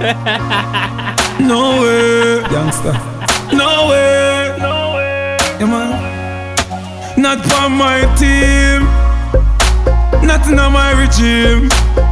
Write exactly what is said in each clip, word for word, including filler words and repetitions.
No way, youngster. No way, no way. Yeah, man. Not for my team. Not in my regime.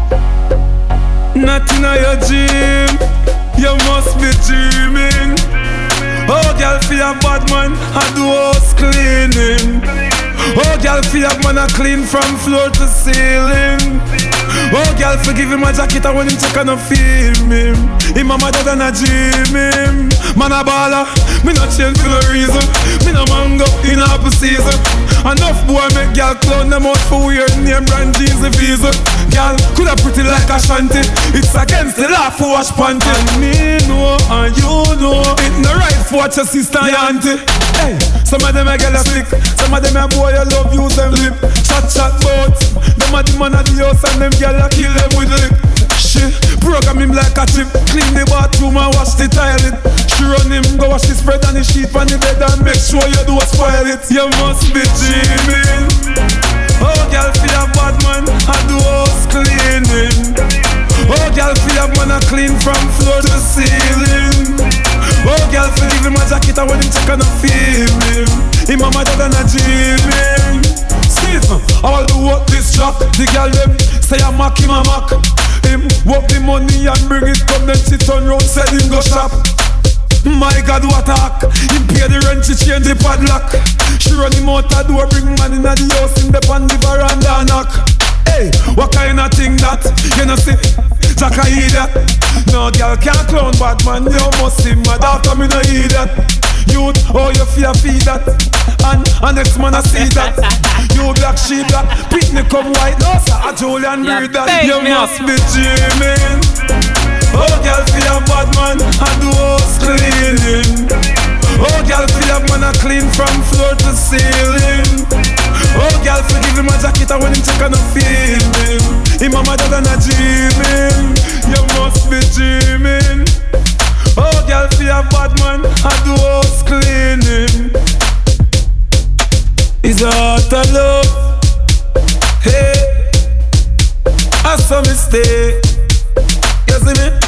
Not in your gym. You must be dreaming. Oh, girl, feel a bad man, I do house cleaning. Oh, girl, feel a man, I clean from floor to ceiling. Oh, girl, forgive him my jacket, I want him check and I feel him. Him a mother than a dream him. Man a baller, me not change for no reason. Me no mango in apple season. Enough boy make girl clown them out for weird name brand jeans and visa. Girl, coulda pretty like a shanty. It's against the law for wash panty. And me know and you know it no right for watch your sister and your auntie. Hey, some of them a girl a stick. Some of them a boy a love use them lip. Chat chat bout. Them a the man of the house and them girl a kill them with lip. She program him like a chip. Clean the bathroom and wash the toilet. She run him, go wash the spread and the sheet on the bed and make sure you do spoil it. You must be dreaming. Oh, girl, feel a bad man, I do house cleaning. Oh, girl, feel a man, I clean from floor to ceiling. Oh, girl, forgive him my jacket, I want him check and I feel him. Him a mother than a dreaming. See it, I'll do what this job. The girl them say I mock him, I mock him. Work the money and bring it come, then she turn round, said him go shop. My God, what a hack. Him pay the rent, she change the padlock. She run him out the door, bring man in the house, in the pan the veranda knock. Hey, what kind of thing that? You know see, Jack I hear that. No girl can't clown bad man, you must see mad after me no hear that. Youth, oh you fear feed that. And, and next man I see that. You black, she black, picnic come white. No sir, a Julian breed that. You must be dreaming. Oh, girl, feel a bad man, I do house cleaning. Oh, girl, feel a man, I clean from floor to ceiling. Oh, girl, forgive him my jacket, I want him check and I feel him. Him a mother than a dreaming. You must be dreaming. Oh, girl, feel a bad man, I do house cleaning. It's a heart of love. Hey, I saw mistake. You see me?